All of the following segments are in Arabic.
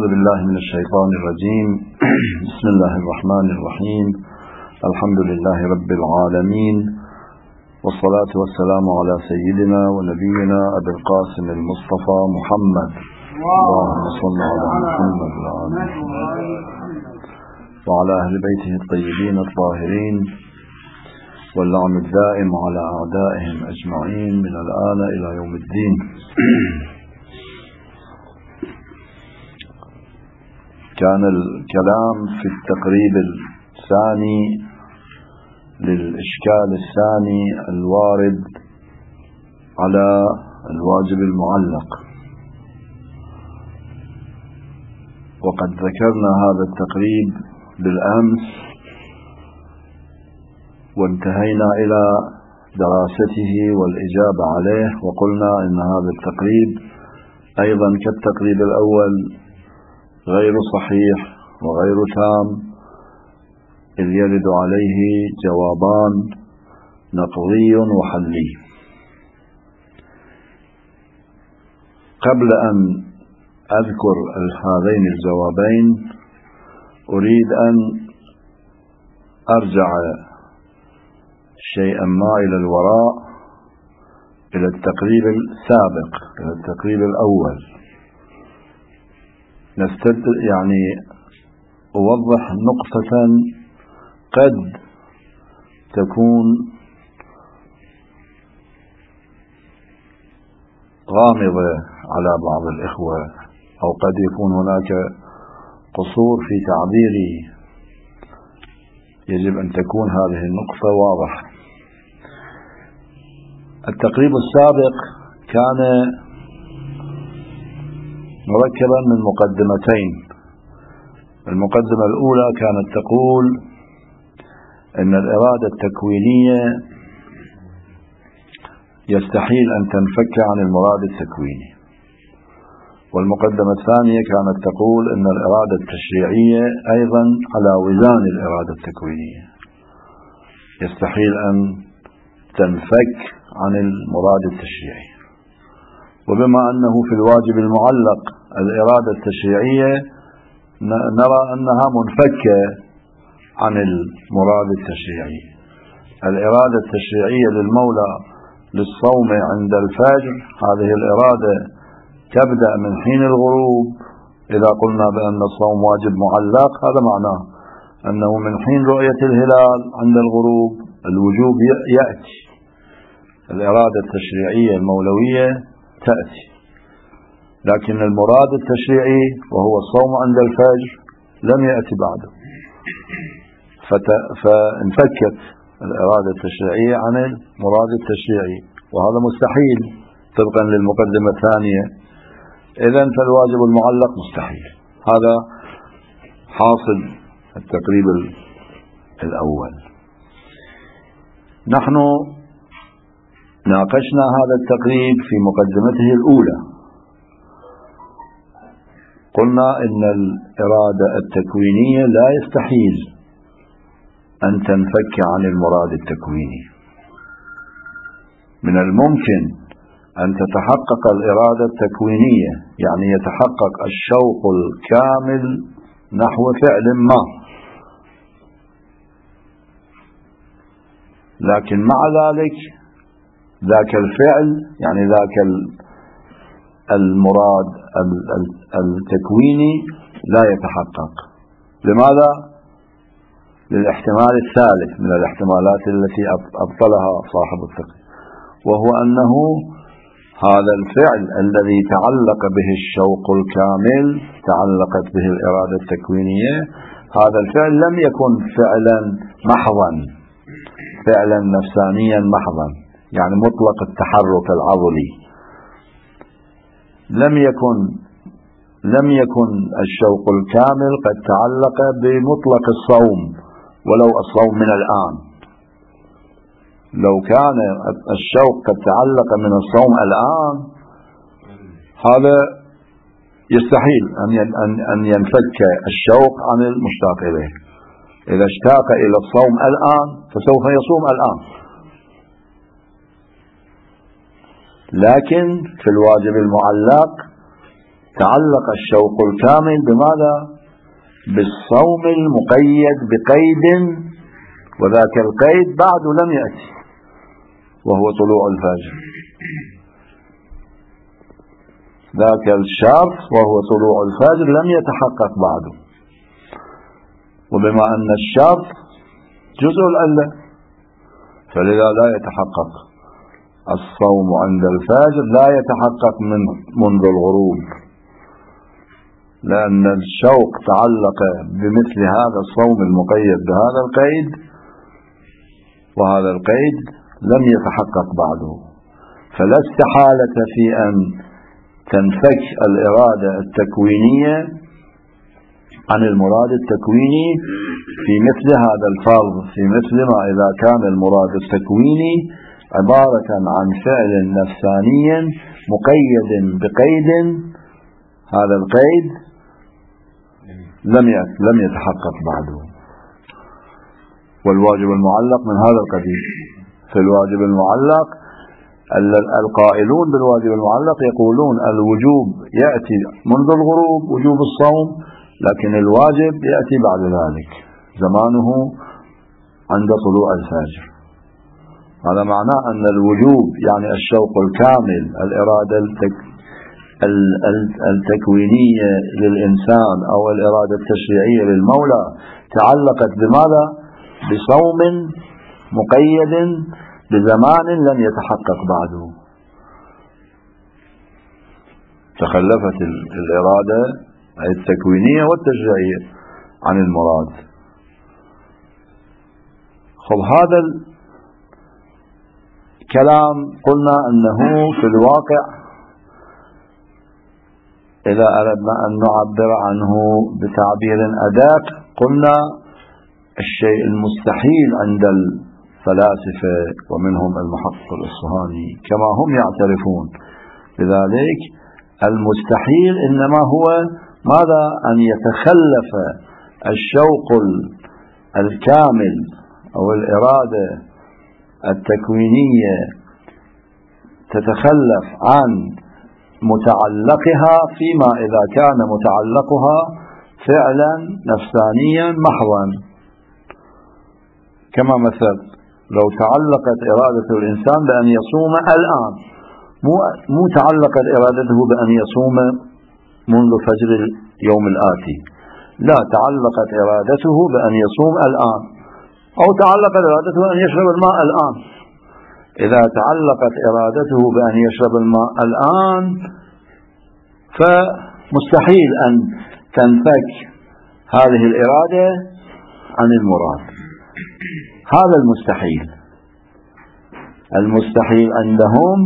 بالله من الشيطان الرجيم. بسم الله الرحمن الرحيم. الحمد لله رب العالمين، والصلاة والسلام على سيدنا ونبينا أبي القاسم المصطفى محمد. اللهم صل على محمد وعلى أهل بيته الطيبين الطاهرين، واللعن الدائم على أعدائهم أجمعين من الآن إلى يوم الدين. كان الكلام في التقريب الثاني للإشكال الثاني الوارد على الواجب المعلق، وقد ذكرنا هذا التقريب بالأمس وانتهينا إلى دراسته والإجابة عليه، وقلنا إن هذا التقريب أيضا كالتقريب الأول غير صحيح وغير تام، إذ يرد عليه جوابان نقضي وحلي. قبل أن أذكر هذين الجوابين أريد أن أرجع شيئا ما إلى الوراء، إلى التقريب السابق، إلى التقريب الأول، يعني أوضح نقطة قد تكون غامضة على بعض الإخوة، أو قد يكون هناك قصور في تعبيري، يجب أن تكون هذه النقطة واضحة. التقريب السابق كان مركبا من مقدمتين. المقدمة الأولى كانت تقول أن الإرادة التكوينية يستحيل أن تنفك عن المراد التكويني، والمقدمة الثانية كانت تقول أن الإرادة التشريعية أيضا على وزان الإرادة التكوينية، يستحيل أن تنفك عن المراد التشريعي. وبما أنه في الواجب المعلق الإرادة التشريعية نرى أنها منفكة عن المراد التشريعي. الإرادة التشريعية للمولى للصوم عند الفجر، هذه الإرادة تبدأ من حين الغروب. إذا قلنا بأن الصوم واجب معلق، هذا معناه أنه من حين رؤية الهلال عند الغروب الوجوب يأتي، الإرادة التشريعية المولوية تأتي. لكن المراد التشريعي وهو الصوم عند الفجر لم يأتي بعده، فانفكت الإرادة التشريعية عن المراد التشريعي، وهذا مستحيل طبقا للمقدمة الثانية. إذن فالواجب المعلق مستحيل. هذا حاصل التقريب الأول. نحن ناقشنا هذا التقريب في مقدمته الأولى، قلنا إن الإرادة التكوينية لا يستحيل أن تنفك عن المراد التكويني. من الممكن أن تتحقق الإرادة التكوينية، يعني يتحقق الشوق الكامل نحو فعل ما، لكن مع ذلك ذاك الفعل، يعني ذاك المراد التكويني لا يتحقق. لماذا؟ للاحتمال الثالث من الاحتمالات التي أبطلها صاحب التقريب، وهو أنه هذا الفعل الذي تعلق به الشوق الكامل، تعلقت به الإرادة التكوينية، هذا الفعل لم يكن فعلا محضا، فعلا نفسانيا محضا، يعني مطلق التحرك العضلي. لم يكن الشوق الكامل قد تعلق بمطلق الصوم، ولو الصوم من الآن. لو كان الشوق قد تعلق من الصوم الآن، هذا يستحيل أن ينفك الشوق عن المشتاق إليه. إذا اشتاق إلى الصوم الآن فسوف يصوم الآن. لكن في الواجب المعلق تعلق الشوق الكامل بماذا؟ بالصوم المقيد بقيد، وذاك القيد بعد لم يأتي وهو طلوع الفجر. ذاك الشرط وهو طلوع الفجر لم يتحقق بعده، وبما أن الشرط جزء العلة فلذا لا يتحقق الصوم عند الفجر، لا يتحقق منذ الغروب، لأن الشوق تعلق بمثل هذا الصوم المقيد بهذا القيد، وهذا القيد لم يتحقق بعده. فلا استحالة في أن تنفك الإرادة التكوينية عن المراد التكويني في مثل هذا الفرض، في مثل ما إذا كان المراد التكويني عبارة عن فعل نفساني مقيد بقيد، هذا القيد لم يتحقق بعده. والواجب المعلق من هذا القبيل. في الواجب المعلق القائلون بالواجب المعلق يقولون الوجوب يأتي منذ الغروب وجوب الصوم، لكن الواجب يأتي بعد ذلك زمانه عند طلوع الفجر. هذا معناه أن الوجوب يعني الشوق الكامل، الإرادة التكوينية للإنسان أو الإرادة التشريعية للمولى تعلقت بماذا؟ بصوم مقيد بزمان لم يتحقق بعده. تخلفت الإرادة التكوينية والتشريعية عن المراد. هذا الكلام قلنا أنه في الواقع إذا أردنا أن نعبر عنه بتعبير أدق قلنا الشيء المستحيل عند الفلاسفة ومنهم المحقق الإصفهاني كما هم يعترفون لذلك. المستحيل إنما هو ماذا؟ أن يتخلف الشوق الكامل أو الإرادة التكوينية تتخلف عن متعلقها فيما إذا كان متعلقها فعلا نفسانيا محضا. كما مثل لو تعلقت إرادة الإنسان بأن يصوم الآن، مو تعلقت إرادته بأن يصوم منذ فجر اليوم الآتي، لا، تعلقت إرادته بأن يصوم الآن، أو تعلقت إرادته أن يشرب الماء الآن. إذا تعلقت إرادته بأن يشرب الماء الآن فمستحيل أن تنفك هذه الإرادة عن المراد. هذا المستحيل عندهم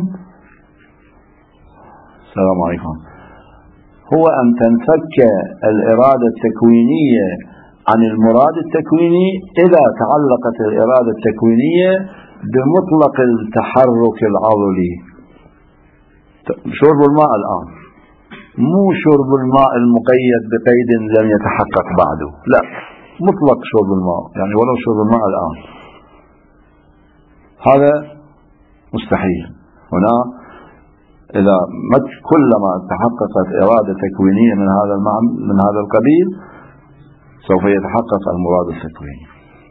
السلام عليكم هو أن تنفك الإرادة التكوينية عن المراد التكويني إذا تعلقت الإرادة التكوينية بمطلق التحرك العضلي. شرب الماء الآن، مو شرب الماء المقيد بقيد لم يتحقق بعده، لا، مطلق شرب الماء، يعني ولو شرب الماء الآن، هذا مستحيل. هنا إذا كلما تحققت إرادة تكوينية من هذا القبيل سوف يتحقق المراد التكويني.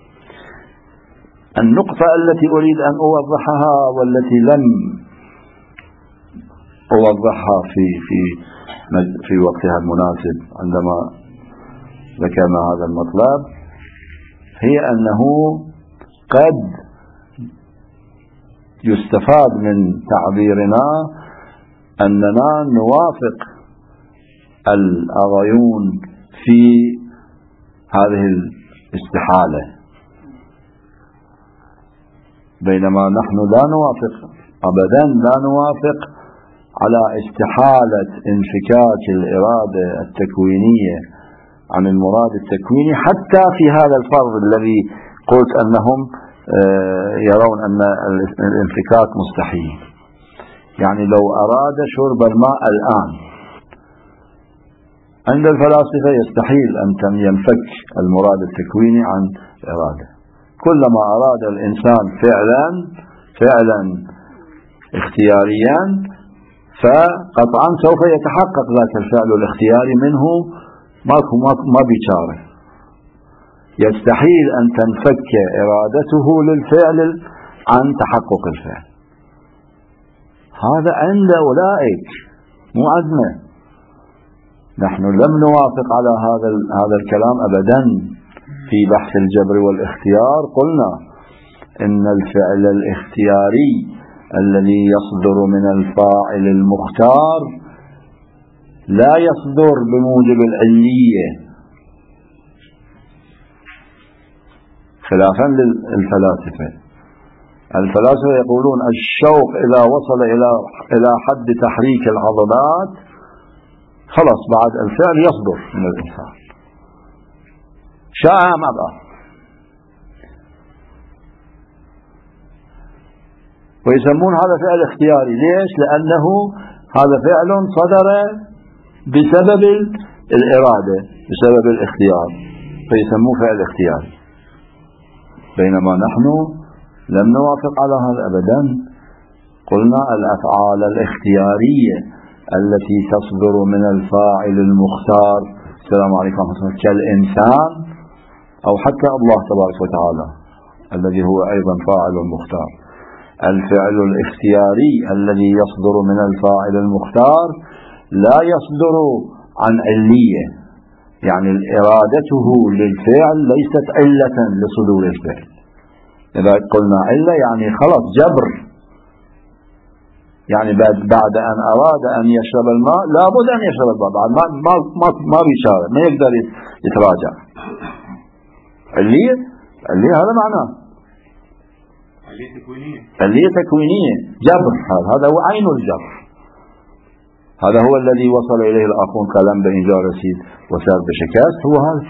النقطة التي أريد أن أوضحها والتي لم أوضحها في وقتها المناسب عندما ذكرنا هذا المطلب هي أنه قد يستفاد من تعبيرنا أننا نوافق الأغيون في هذه الاستحالة، بينما نحن لا نوافق أبدا، لا نوافق على استحالة انفكاك الإرادة التكوينية عن المراد التكويني حتى في هذا الفرض الذي قلت أنهم يرون أن الانفكاك مستحيل. يعني لو أراد شرب الماء الآن عند الفلاسفة يستحيل أن ينفك المراد التكويني عن الإرادة. كلما أراد الإنسان فعلا اختياريا فقطعا سوف يتحقق ذاك الفعل الاختياري منه، ما بيشاره. يستحيل أن تنفك إرادته للفعل عن تحقق الفعل. هذا عند أولئك، مو عندنا. نحن لم نوافق على هذا الكلام أبدا. في بحث الجبر والاختيار قلنا إن الفعل الاختياري الذي يصدر من الفاعل المختار لا يصدر بموجب العلية، خلافا للفلاسفة. الفلاسفة يقولون الشوق إذا وصل إلى حد تحريك العضلات خلاص بعد الفعل يصدر من الإنسان شاء أم أبى. ويسمون هذا فعل اختياري. ليش؟ لأنه هذا فعل صدر بسبب الإرادة، بسبب الاختيار، فيسموه فعل اختياري. بينما نحن لم نوافق على هذا أبدا. قلنا الأفعال الاختيارية التي تصدر من الفاعل المختار، السلام عليكم ورحمة الله، كالإنسان أو حتى الله تبارك وتعالى الذي هو أيضا فاعل مختار. الفعل الاختياري الذي يصدر من الفاعل المختار لا يصدر عن علية، يعني إرادته للفعل ليست علة لصدور الفعل. إذا قلنا علة يعني خلاص جبر، يعني بعد أن أراد أن يشرب الماء لابد أن يشرب الماء، بعد ما بيشارع، ما يقدر يتراجع. علية هذا معناه علية تكوينية، جبر. هذا هو عين الجبر. هذا هو الذي وصل إليه الآخرون كلام بإنجار رسيد وسار بشكاست. هو هذا.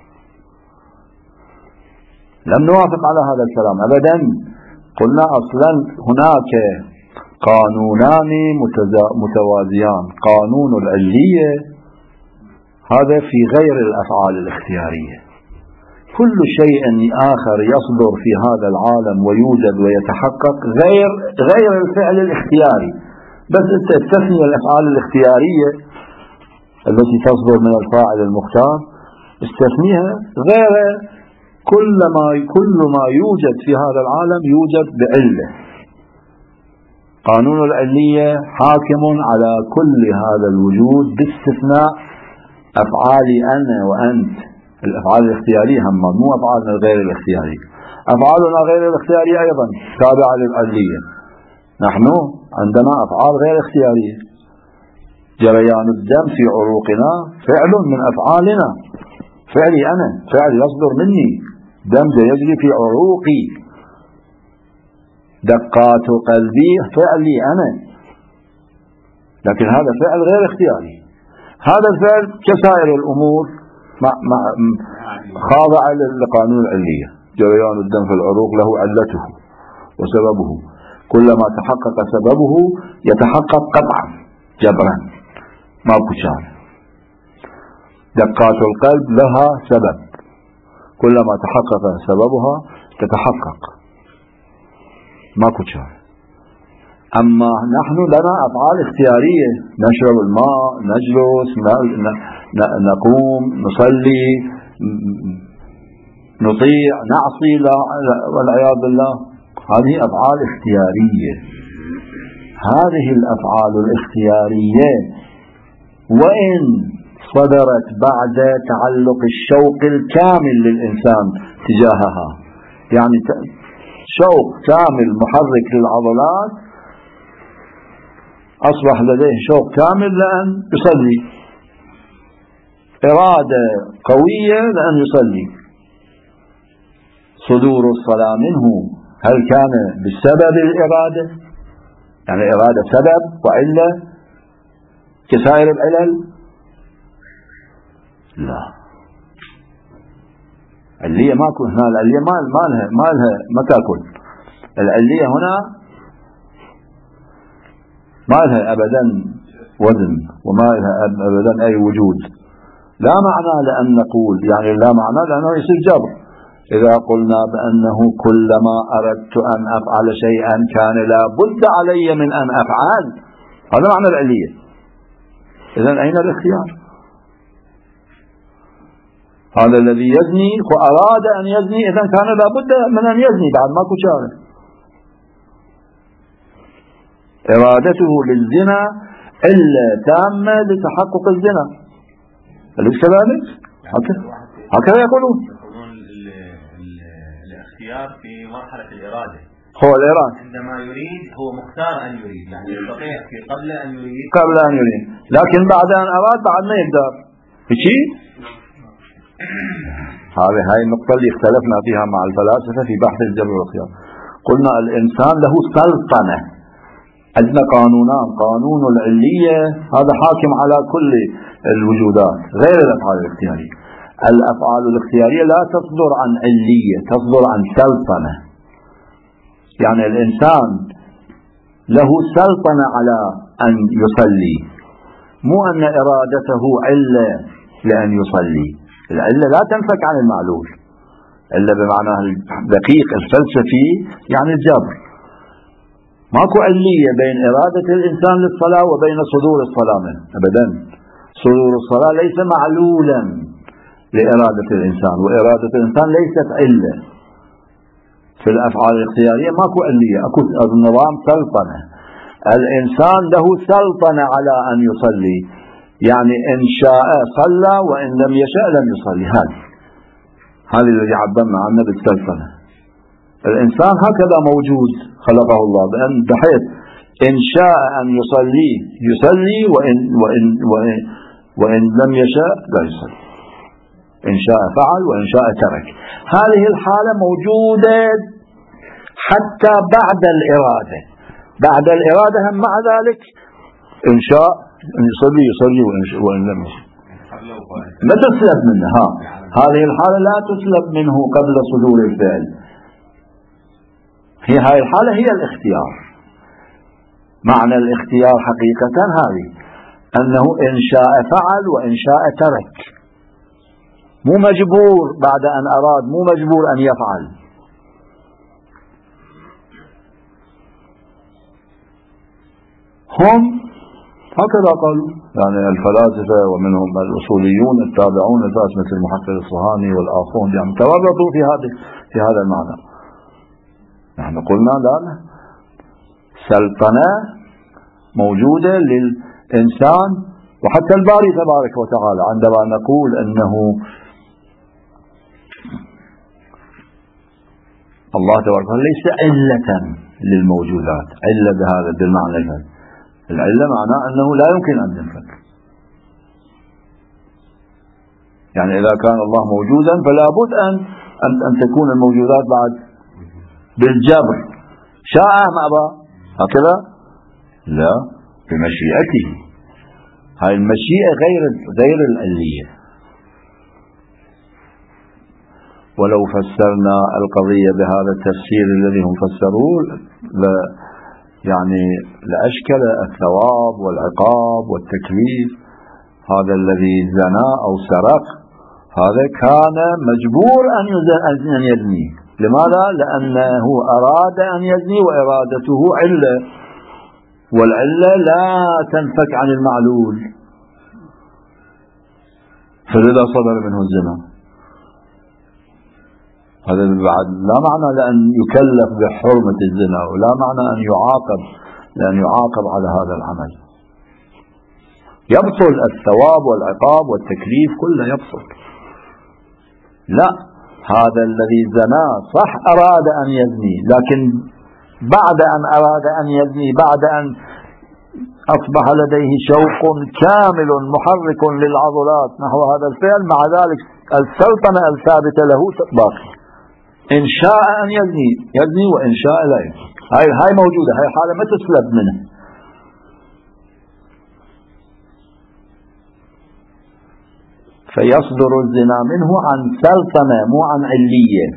لم نوافق على هذا الكلام أبدا. قلنا أصلا هناك قانونان متوازيان. قانون العلية هذا في غير الأفعال الاختيارية. كل شيء آخر يصدر في هذا العالم ويوجد ويتحقق غير الفعل الاختياري. بس تستثني الأفعال الاختيارية التي تصدر من الفاعل المختار، استثنيها. غير كل ما يوجد في هذا العالم يوجد بعلة. قانون العلية حاكم على كل هذا الوجود باستثناء أفعالي أنا وأنت. الأفعال الاختيارية هم مو أفعالنا غير الاختيارية. أفعالنا غير الاختيارية أيضا تابعة للعلية. نحن عندنا أفعال غير اختيارية. جريان الدم في عروقنا فعل من أفعالنا، فعلي أنا، فعل يصدر مني. دم يجري في عروقي، دقات قلبي فعلي أنا، لكن هذا فعل غير اختياري. هذا الفعل كسائر الأمور خاضع لقانون العلية. جريان الدم في العروق له علته وسببه، كلما تحقق سببه يتحقق قطعا جبرا، ما بكشان. دقات القلب لها سبب، كلما تحقق سببها تتحقق، ما كشان. أما نحن لنا أفعال اختيارية، نشرب الماء، نجلس، نقوم، نصلي، نطيع، نعصي والعياذ بالله. هذه أفعال اختيارية. هذه الأفعال الاختيارية وإن صدرت بعد تعلق الشوق الكامل للإنسان تجاهها، يعني شوق كامل محرك للعضلات، أصبح لديه شوق كامل لأن يصلي، إرادة قوية لأن يصلي. صدور الصلاة منه هل كان بسبب الإرادة؟ يعني الإرادة سبب وعلة كسائر العلل؟ لا. العلية ماكو هنا. العلية ما تأكل. العلية هنا ما لها أبدا وزن وما لها أبدا أي وجود. لا معنى لأن نقول، يعني لا معنى لأنه يصير جبر. إذا قلنا بأنه كلما أردت أن أفعل شيئا كان لا بد علي من أن أفعل، هذا معنى العلية. إذن أين الاختيار؟ هذا الذي يزني وأراد أن يزني، إذن كان لابد من أن يزني بعد ماكو شارع. إرادته للزنا إلا تامة لتحقق الزنا، أليس كذلك؟ هكذا يقولون. الاختيار في مرحلة الإرادة، هو الإرادة عندما يريد هو مختار أن يريد، يعني يستطيع في قبل أن يريد، لكن بعد أن أراد بعد ما يقدر شيء. هاي النقطة اللي اختلفنا فيها مع الفلاسفة في بحث الجبر والخيار. قلنا الإنسان له سلطنة، عندنا قانونان، قانون العلية هذا حاكم على كل الوجودات غير الأفعال الاختيارية. الأفعال الاختيارية لا تصدر عن علية، تصدر عن سلطنة. يعني الإنسان له سلطنة على أن يصلي، مو أن إرادته علة لأن يصلي. العلة لا تنفك عن المعلول، إلا بمعنى الدقيق الفلسفي، يعني الجبر. ماكو علية بين إرادة الإنسان للصلاة وبين صدور الصلاة منه أبدا. صدور الصلاة ليس معلولا لإرادة الإنسان، وإرادة الإنسان ليست علة. في الأفعال الاختيارية ماكو علية، أكو النظام سلطنة. الإنسان له سلطنة على أن يصلي، يعني إن شاء صلى وإن لم يشاء لم يصلي. هذه الذي عبرنا عنه بالسلطنة. الإنسان هكذا موجود خلقه الله، بحيث إن شاء أن يصلي يصلي، وإن لم يشاء لا يصلي. إن شاء فعل وإن شاء ترك. هذه الحالة موجودة حتى بعد الإرادة. بعد الإرادة هم مع ذلك إن شاء أن يصلي يصلي، وإن لم يصلي لا تسلب منه. هذه الحالة لا تسلب منه قبل صدور الفعل. هاي الحالة هي الاختيار. معنى الاختيار حقيقة هذه، أنه إن شاء فعل وإن شاء ترك، مو مجبور بعد أن أراد، مو مجبور أن يفعل. هم هكذا قالوا، يعني الفلاسفة ومنهم الأصوليون التابعون مثل المحقق الصهاني والآخرون، يعني تورطوا في هذا المعنى. نحن قلنا لا، سلطنة موجودة للإنسان. وحتى الباري تبارك وتعالى عندما نقول أنه الله تبارك وتعالى ليس علة للموجودات، علة بهذا بالمعنى هذا. العلة معناه أنه لا يمكن أن ينفك. يعني إذا كان الله موجودا فلا بد أن تكون الموجودات بعد بالجبر. شاء أم أبى هكذا؟ لا، بمشيئته. هاي المشيئة غير العلية. ولو فسرنا القضية بهذا التفسير الذي هم فسروه يعني لأشكل الثواب والعقاب والتكليف. هذا الذي زنى أو سرق هذا كان مجبور أن يزني. لماذا؟ لأنه أراد أن يزني، وإرادته علة، والعلة لا تنفك عن المعلول، فلذا صدر منه الزنا. هذا بعد لا معنى لأن يكلف بحرمة الزنا، ولا معنى أن يعاقب لأن يعاقب على هذا العمل. يبطل الثواب والعقاب والتكليف كله يبطل. لا، هذا الذي زنا صح أراد أن يزني، لكن بعد أن أراد أن يزني، بعد أن أصبح لديه شوق كامل محرك للعضلات نحو هذا الفعل، مع ذلك السلطنة الثابتة له باقي. إن شاء أن يزني وإن شاء لا يزني. هاي موجودة، هاي حالة ما تسلب منه. فيصدر الزنا منه عن سلطنة مو عن علية.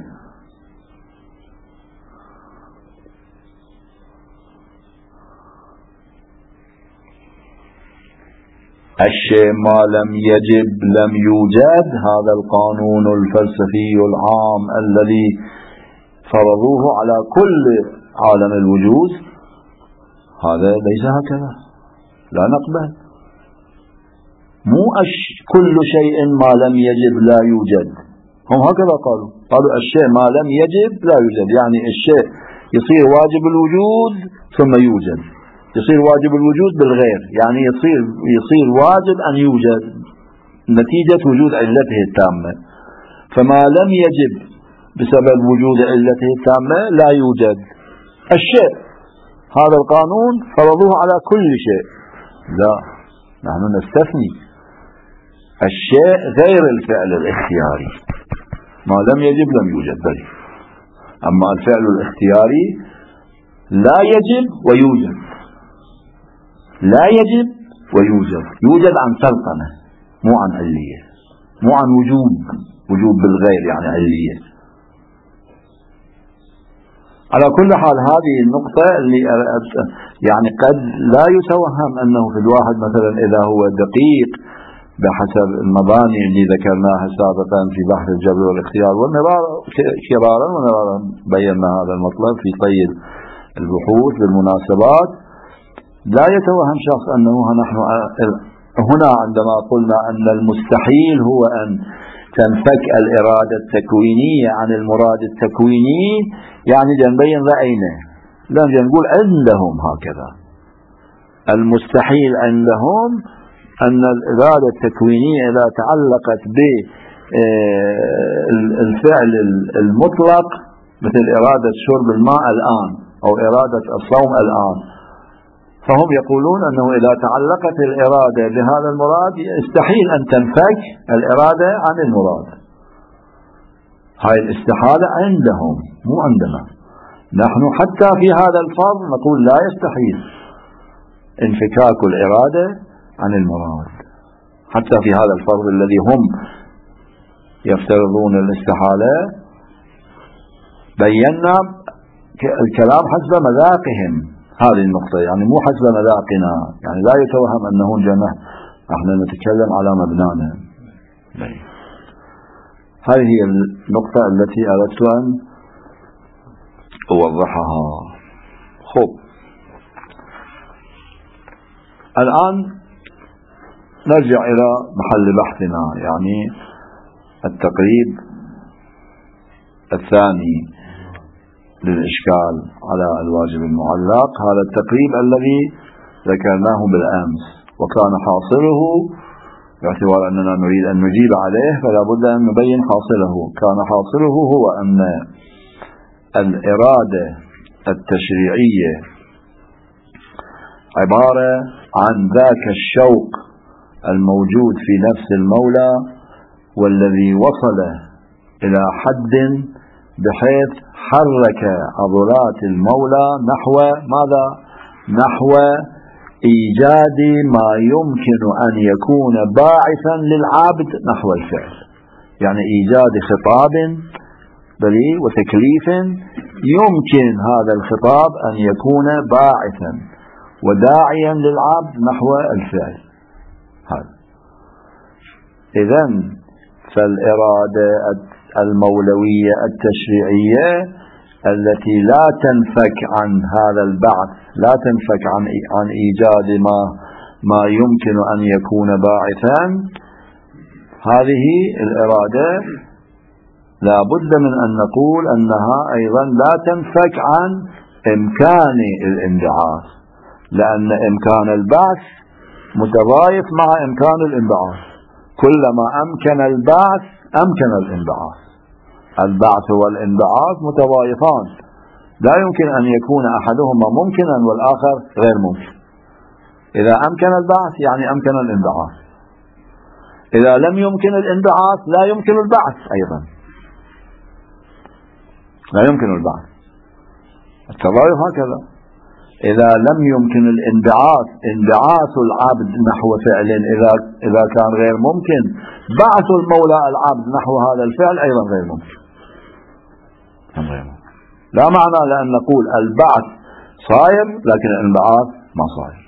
الشيء ما لم يجب لم يوجد. هذا القانون الفلسفي العام الذي فرضوه على كل عالم الوجود، هذا ليس هكذا. لا نقبل. مو كل شيء ما لم يجب لا يوجد، هم هكذا قالوا الشيء ما لم يجب لا يوجد، يعني الشيء يصير واجب الوجود ثم يوجد، يصير واجب الوجود بالغير، يعني يصير واجب أن يوجد نتيجة وجود علته التامة. فما لم يجب بسبب وجود علته التامة لا يوجد. الشيء هذا القانون فرضوه على كل شيء، لا، نحن نستثني الشيء غير الفعل الاختياري، ما لم يجب لم يوجد بل. أما الفعل الاختياري لا يجب ويوجد، لا يجب ويوجد، يوجد عن سلطنة مو عن علية، مو عن وجوب بالغير يعني علية. على كل حال هذه النقطة اللي يعني قد لا يتوهم أنه في الواحد مثلا إذا هو دقيق بحسب المباني اللي ذكرناها سابقا في بحث الجبر والاختيار والمرار كرارا ونرارا بينا هذا المطلب في طي البحوث بالمناسبات، لا يتوهم شخص أنه نحن هنا عندما قلنا أن المستحيل هو أن تنفك الإرادة التكوينية عن المراد التكويني، يعني جنبين رأينا، لا نقول عندهم هكذا. المستحيل عندهم أن الإرادة التكوينية إذا تعلقت بالفعل المطلق مثل إرادة شرب الماء الآن أو إرادة الصوم الآن، فهم يقولون أنه إذا تعلقت الإرادة بهذا المراد يستحيل أن تنفك الإرادة عن المراد. هاي الاستحالة عندهم مو عندنا. نحن حتى في هذا الفرض نقول لا يستحيل انفكاك الإرادة عن المراد، حتى في هذا الفرض الذي هم يفترضون الاستحالة بينا الكلام حسب مذاقهم هذه النقطة، يعني مو حسب مذاقنا، يعني لا يتوهم أنه جمع، احنا نتكلم على مبنانا. هذه هي النقطة التي أردت أن أوضحها. خب، الآن نرجع إلى محل بحثنا، يعني التقريب الثاني للإشكال على الواجب المعلق، هذا التقريب الذي ذكرناه بالأمس، وكان حاصله باعتبار أننا نريد أن نجيب عليه فلا بد أن نبين حاصله. كان حاصله هو أن الإرادة التشريعية عبارة عن ذاك الشوق الموجود في نفس المولى والذي وصل إلى حد بحيث حرك عضلات المولى نحو ماذا؟ نحو إيجاد ما يمكن أن يكون باعثا للعبد نحو الفعل، يعني إيجاد خطاب بلي وتكليف يمكن هذا الخطاب أن يكون باعثا وداعيا للعبد نحو الفعل. إذن فالإرادة المولوية التشريعية التي لا تنفك عن هذا البعث، لا تنفك عن إيجاد ما يمكن أن يكون باعثا، هذه الإرادة لا بد من أن نقول أنها أيضا لا تنفك عن إمكان الانبعاث، لأن إمكان البعث متضايف مع إمكان الانبعاث، كلما أمكن البعث أمكن الانبعاث. البعث والانبعاث متضايفان، لا يمكن أن يكون أحدهما ممكنا والآخر غير ممكن. إذا أمكن البعث يعني أمكن الانبعاث، إذا لم يمكن الانبعاث لا يمكن البعث أيضا، لا يمكن البعث. التضايف هكذا، إذا لم يمكن الانبعاث، انبعاث العبد نحو فعل إذا كان غير ممكن، بعث المولى العبد نحو هذا الفعل أيضا غير ممكن. لا معنى لأن نقول البعث صاير لكن الانبعاث ما صاير.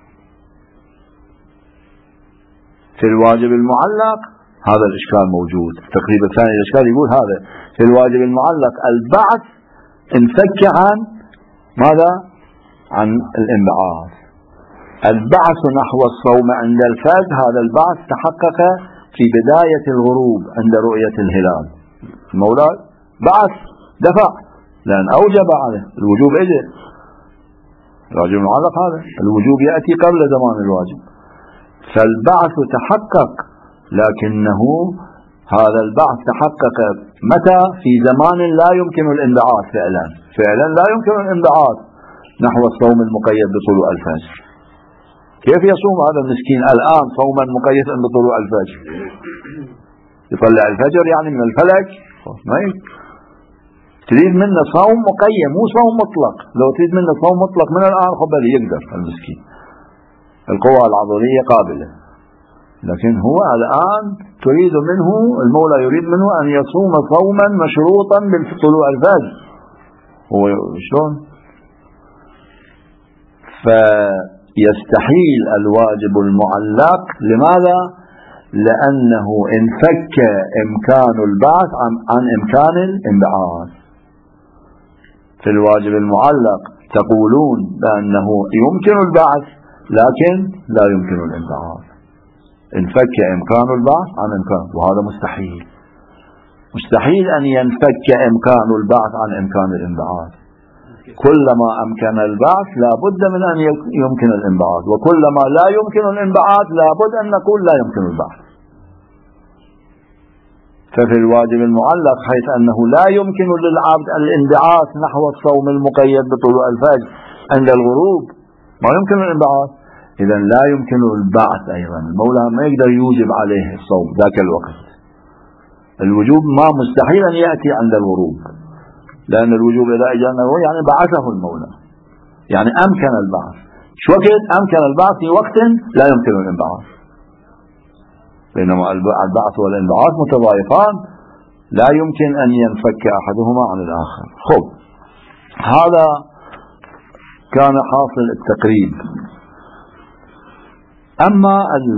في الواجب المعلق هذا الإشكال موجود. التقريب الثاني الإشكال يقول هذا في الواجب المعلق البعث انفك عن ماذا؟ عن الانبعاث. البعث نحو الصوم عند الفجر، هذا البعث تحقق في بداية الغروب عند رؤية الهلال. المولى بعث دفع لأن أوجب عليه الوجوب. إجل الواجب المعلق هذا الوجوب يأتي قبل زمان الواجب، فالبعث تحقق، لكنه هذا البعث تحقق متى؟ في زمان لا يمكن الانبعاث فعلا لا يمكن الانبعاث نحو الصوم المقيد بطلوع الفجر. كيف يصوم هذا المسكين الآن صوما مقيدا بطلوع الفجر؟ يطلع الفجر يعني من الفلك؟ ما تريد منه صوم مقيم مو صوم مطلق. لو تريد منه صوم مطلق من الآن خبل يقدر المسكين، القوى العضلية قابلة، لكن هو الآن تريد منه، المولى يريد منه أن يصوم صوما مشروطا بطلوع الفجر. هو شلون؟ فيستحيل الواجب المعلق. لماذا؟ لأنه انفك إمكان البعث عن إمكان الانبعاث. في الواجب المعلق تقولون بأنه يمكن البعث لكن لا يمكن الانبعاث، انفك إمكان البعث عن إمكان، وهذا مستحيل. مستحيل أن ينفك إمكان البعث عن إمكان الانبعاث. كلما أمكن البعث لا بد من أن يمكن الانبعاث، وكلما لا يمكن الانبعاث لا بد أن نقول لا يمكن البعث. ففي الواجب المعلق حيث أنه لا يمكن للعبد الانبعاث نحو الصوم المقيد بطلوع الفجر عند الغروب، ما يمكن الانبعاث، إذا لا يمكن البعث أيضا. المولى ما يقدر يوجب عليه الصوم ذاك الوقت. الوجوب ما مستحيل أن يأتي عند الغروب، لأن الوجوب إذا أجانا يعني بعثه المولى، يعني أمكن البعث. شو وقت أمكن البعث؟ في وقت لا يمكن الانبعاث، بينما البعث والانبعاث متضايفان، لا يمكن أن ينفك أحدهما عن الآخر. خب، هذا كان حاصل التقريب. أما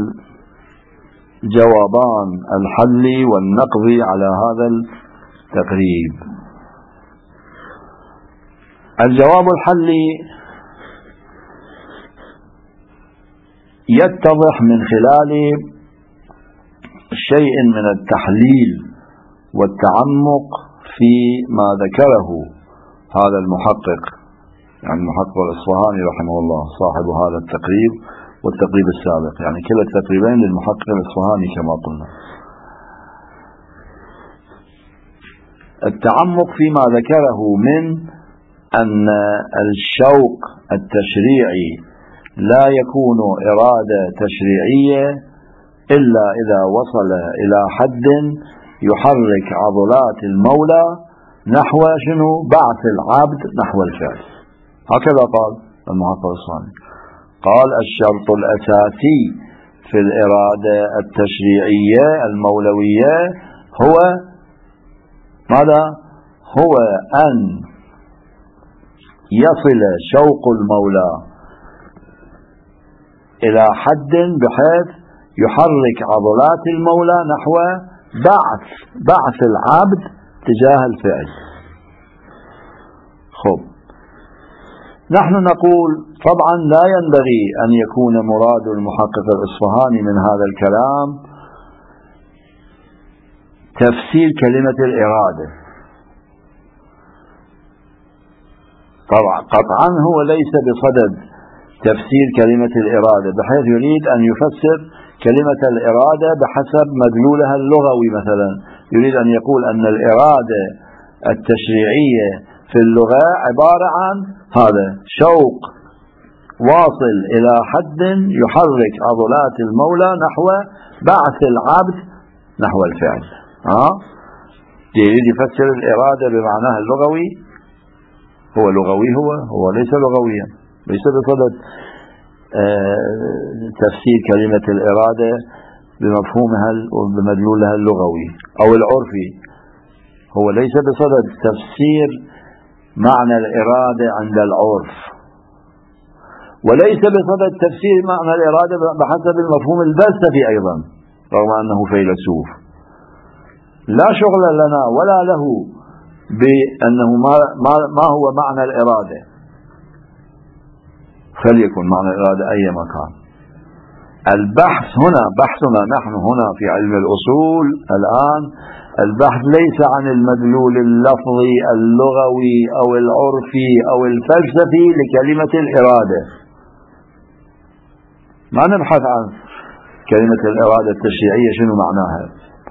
الجوابان الحلي والنقضي على هذا التقريب. الجواب الحلي يتضح من خلال شيء من التحليل والتعمق في ما ذكره هذا المحقق، يعني المحقق الإصفهاني رحمه الله صاحب هذا التقريب والتقريب السابق، يعني كلا التقريبين للمحقق الإصفهاني كما قلنا. التعمق فيما ذكره من أن الشوق التشريعي لا يكون إرادة تشريعية إلا إذا وصل إلى حد يحرك عضلات المولى نحو شنو؟ بعث العبد نحو الفعل. هكذا قال المحقق الصانع، قال الشرط الأساسي في الإرادة التشريعية المولوية هو ماذا؟ هو أن يصل شوق المولى إلى حد بحيث يحرك عضلات المولى نحو بعث العبد تجاه الفعل. خب، نحن نقول طبعا لا ينبغي أن يكون مراد المحقق الإصفهاني من هذا الكلام تفسير كلمة الإرادة. طبعا قطعا هو ليس بصدد تفسير كلمة الإرادة بحيث يريد أن يفسر كلمة الإرادة بحسب مدلولها اللغوي. مثلا يريد أن يقول أن الإرادة التشريعية في اللغة عبارة عن هذا شوق واصل إلى حد يحرك عضلات المولى نحو بعث العبد نحو الفعل. يريد يفسر الإرادة بمعناها اللغوي. هو لغوي، هو ليس لغويا، ليس بصدد تفسير كلمة الإرادة بمفهومها وبمدلولها اللغوي أو العرفي. هو ليس بصدد تفسير معنى الإرادة عند العرف، وليس بصدد تفسير معنى الإرادة بحسب المفهوم الفلسفي أيضا، رغم أنه فيلسوف. لا شغل لنا ولا له بأنه ما هو معنى الإرادة. فليكن معنى الإرادة أي مكان. البحث هنا بحثنا نحن هنا في علم الأصول الآن، البحث ليس عن المدلول اللفظي اللغوي أو العرفي أو الفلسفي لكلمة الإرادة. ما نبحث عن كلمة الإرادة التشريعية شنو معناها.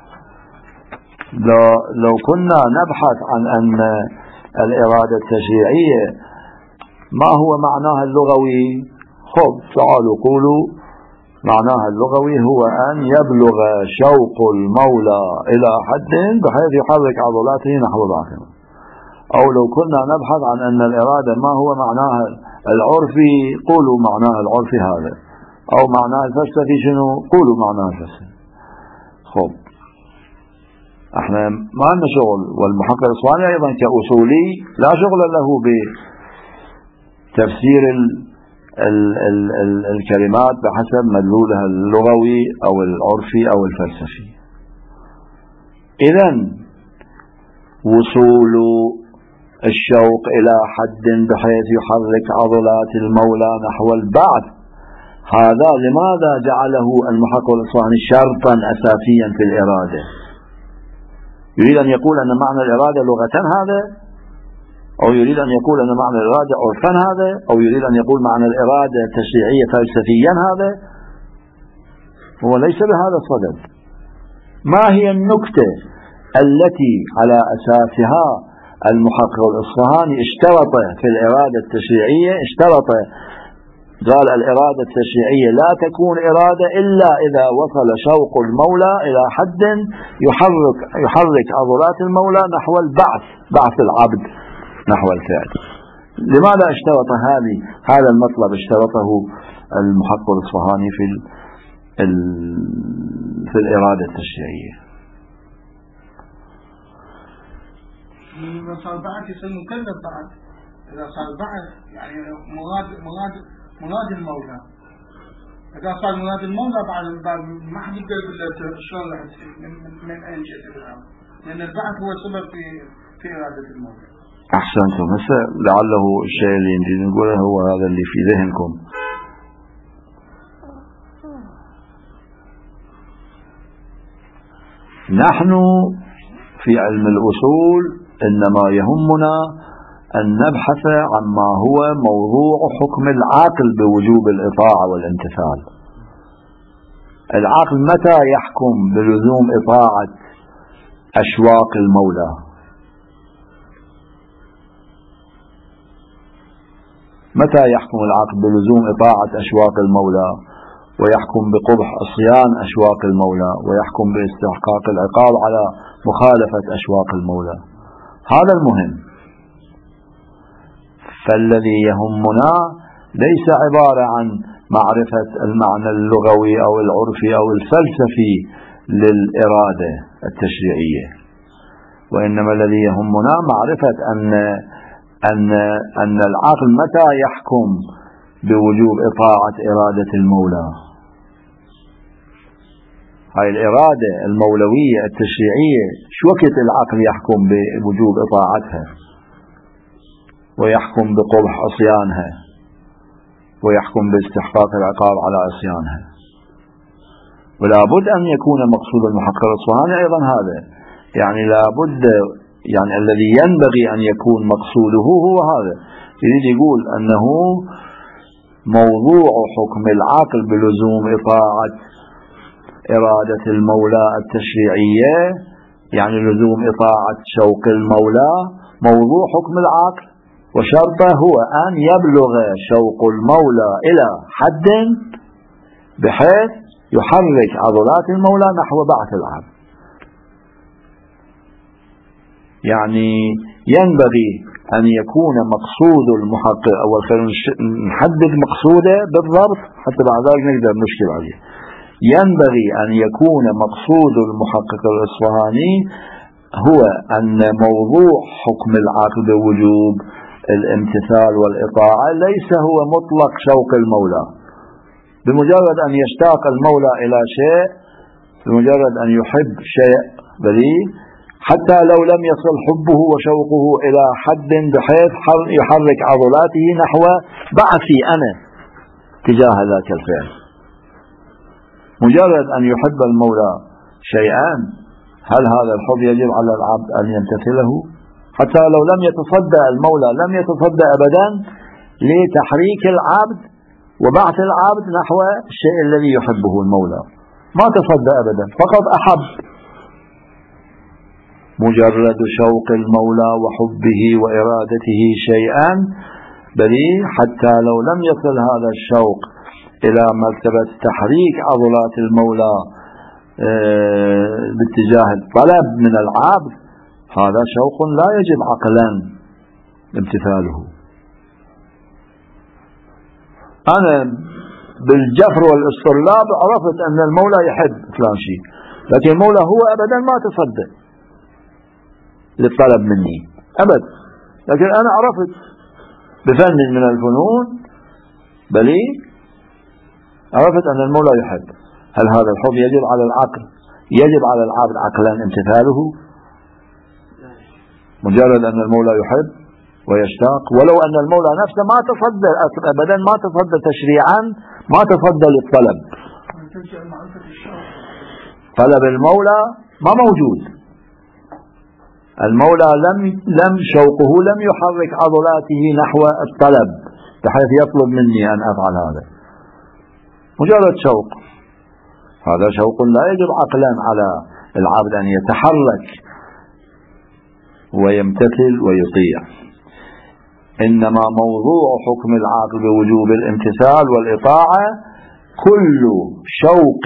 لو كنا نبحث عن أن الإرادة التشريعية ما هو معناها اللغوي، خب تعالوا قولوا معناها اللغوي هو أن يبلغ شوق المولى إلى حد بحيث يحرك عضلاته نحو ذاته. أو لو كنا نبحث عن أن الإرادة ما هو معناها العرفي، قولوا معناها العرفي هذا، أو معناها الفلسفي شنو، قولوا معناها الفلسفي. خب احنا ما عندنا شغل، والمحقق الإصفهاني أيضا كأصولي لا شغل له بتفسير الكلمات بحسب مدلولها اللغوي أو العرفي أو الفلسفي. إذن وصول الشوق إلى حد بحيث يحرك عضلات المولى نحو البعث، هذا لماذا جعله المحقق الإصفهاني شرطا أساسيا في الإرادة؟ يريد أن يقول أن معنى الإرادة لغة هذا، أو يريد أن يقول أن معنى الإرادة عرفا هذا، أو يريد أن يقول معنى الإرادة تشريعية فلسفيا هذا؟ هو ليس بهذا الصدد. ما هي النكتة التي على أساسها المحقق الإصفهاني اشترط في الإرادة التشريعية، اشترط قال الإرادة التشريعية لا تكون إرادة إلا إذا وصل شوق المولى إلى حد يحرك عضلات المولى نحو البعث، بعث العبد نحو الفعل. لماذا اشترط هذا المطلب اشترطه المحقق الإصفهاني في الإرادة التشريعية؟ إذا صار بعث يصير مكلف بعد، إذا صار بعث يعني مراد المولى، إذا صار مراد المولى بعد ما حد يقدر يقول شلون راح تصير من أين جاء الأمر، لأن البعث هو سبب في إرادة المولى. أحسنتم. هسه لعله الشيء اللي نريد نقوله هو هذا اللي في ذهنكم. نحن في علم الأصول إنما يهمنا أن نبحث عما هو موضوع حكم العاقل بوجوب الإطاعة والامتثال. العاقل متى يحكم بلزوم إطاعة أشواق المولى؟ متى يحكم العاقل بلزوم إطاعة أشواق المولى، ويحكم بقبح عصيان أشواق المولى، ويحكم باستحقاق العقاب على مخالفة أشواق المولى؟ هذا المهم. فالذي يهمنا ليس عبارة عن معرفة المعنى اللغوي أو العرفي أو الفلسفي للإرادة التشريعية، وإنما الذي يهمنا معرفة أن العقل متى يحكم بوجوب إطاعة إرادة المولى. هاي الإرادة المولوية التشريعية شو وقت العقل يحكم بوجوب إطاعتها، ويحكم بقبح عصيانها، ويحكم باستحقاق العقاب على عصيانها؟ ولا بد أن يكون مقصود المحقق الإصفهاني أيضا هذا، يعني لا بد، يعني الذي ينبغي أن يكون مقصوده هو هذا. يريد يقول أنه موضوع حكم العقل بلزوم إطاعة إرادة المولى التشريعية، يعني لزوم إطاعة شوق المولى، موضوع حكم العقل، وشرطه هو أن يبلغ شوق المولى إلى حد بحيث يحرك عضلات المولى نحو بعث العبد. يعني ينبغي أن يكون مقصود المحقق، أول خلينا نحدد مقصوده بالضبط حتى بعد ذلك نقدر نشكل عليه. ينبغي أن يكون مقصود المحقق الإصفهاني هو أن موضوع حكم العقل بوجوب الامتثال والإطاعة ليس هو مطلق شوق المولى. بمجرد أن يشتاق المولى إلى شيء، بمجرد أن يحب شيء بريء، حتى لو لم يصل حبه وشوقه إلى حد بحيث يحرك عضلاته نحو بعثي أنا، تجاه ذاك الفعل. مجرد أن يحب المولى شيئا، هل هذا الحب يجب على العبد أن يمتثله؟ حتى لو لم يتصدى المولى، لم يتصدى أبدا لتحريك العبد وبعث العبد نحو الشيء الذي يحبه المولى، ما تصدى أبدا، فقط أحب. مجرد شوق المولى وحبه وإرادته شيئا، بل حتى لو لم يصل هذا الشوق إلى مرتبة تحريك عضلات المولى باتجاه الطلب من العبد، هذا شوق لا يجب عقلا امتثاله. أنا بالجفر والاصطلاب عرفت أن المولى يحب فلان شيء، لكن المولى هو أبدا ما تصدق للطلب مني أبدا، لكن أنا عرفت بفن من الفنون، بل عرفت أن المولى يحب. هل هذا الحب يجب على العقل، يجب على العبد عقلا امتثاله؟ مجرد أن المولى يحب ويشتاق، ولو أن المولى نفسه ما تصدى أبدا، ما تصدى تشريعا، ما تصدى للطلب. طلب المولى ما موجود، المولى لم شوقه لم يحرك عضلاته نحو الطلب بحيث يطلب مني أن أفعل هذا، مجرد شوق. هذا شوق لا يجب عقلا على العبد أن يتحرك ويمتثل ويطيع. إنما موضوع حكم العقل بوجوب الامتثال والإطاعة كل شوق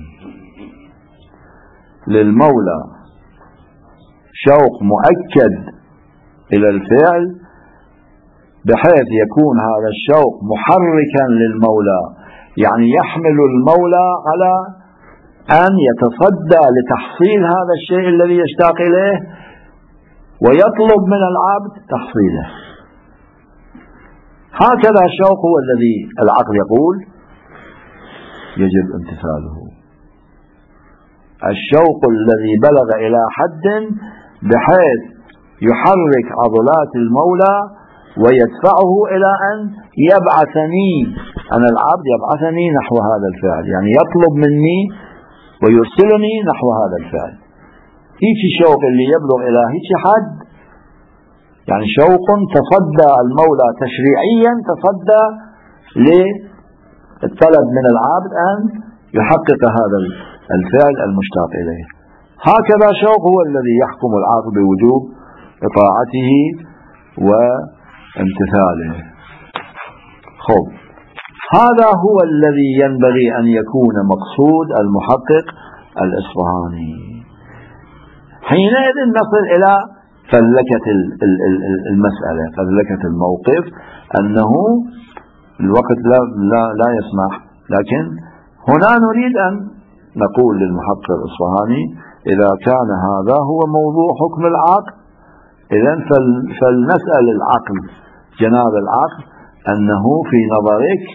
للمولى، شوق مؤكد إلى الفعل بحيث يكون هذا الشوق محركا للمولى، يعني يحمل المولى على أن يتصدى لتحصيل هذا الشيء الذي يشتاق إليه ويطلب من العبد تحصيله. هكذا الشوق هو الذي العقل يقول يجب امتثاله. الشوق الذي بلغ إلى حد بحيث يحرك عضلات المولى ويدفعه إلى أن يبعثني، أنا العبد يبعثني نحو هذا الفعل، يعني يطلب مني ويرسلني نحو هذا الفعل. هيك شوق اللي يبلغ إلى هيك حد، يعني شوق تصدى المولى تشريعيا، تصدى للطلب من العبد أن يحقق هذا الفعل المشتاق إليه. هكذا شوق هو الذي يحكم العقل بوجوب إطاعته وامتثاله. خب، هذا هو الذي ينبغي أن يكون مقصود المحقق الإصفهاني. حينئذ نصل إلى فلكة المسألة، فلكة الموقف، أنه الوقت لا يسمح، لكن هنا نريد أن نقول للمحقق الإصفهاني إذا كان هذا هو موضوع حكم العقل، إذن فلنسأل العقل، جناب العقل، أنه في نظرك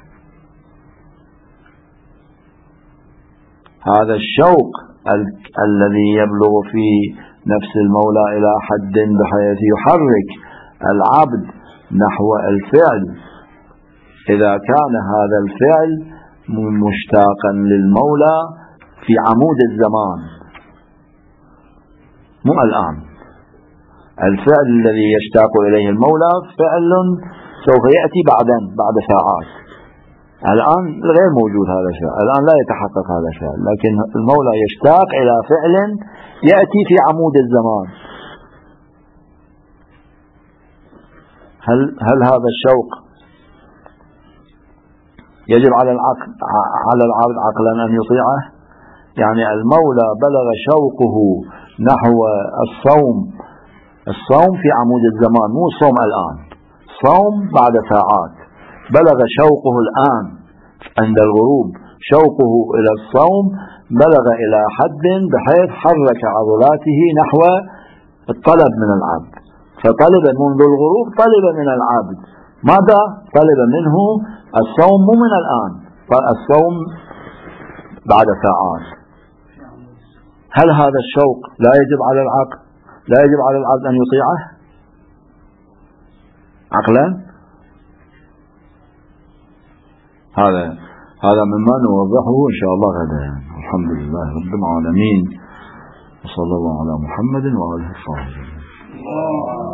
هذا الشوق الذي يبلغ في نفس المولى إلى حد بحيث يحرك العبد نحو الفعل، إذا كان هذا الفعل مشتاقا للمولى في عمود الزمان، مو الآن. الفعل الذي يشتاق إليه المولى فعل سوف يأتي بعد ساعات، الآن غير موجود هذا الفعل، الآن لا يتحقق هذا الفعل، لكن المولى يشتاق إلى فعل يأتي في عمود الزمان. هل هذا الشوق يجب على العبد عقلا أن يطيعه؟ يعني المولى بلغ شوقه نحو الصوم في عمود الزمان، مو الصوم الآن، صوم بعد ساعات. بلغ شوقه الآن عند الغروب، شوقه إلى الصوم بلغ إلى حد بحيث حرك عضلاته نحو الطلب من العبد، فطلب منذ الغروب، طلب من العبد ماذا؟ طلب منه الصوم، مو من الآن، الصوم بعد ساعات. هل هذا الشوق لا يجب على العقل، لا يجب على العبد أن يطيعه عقلا؟ هذا مما نوضحه إن شاء الله غدا. الحمد لله رب العالمين، وصلى الله على محمد وآله الطاهرين.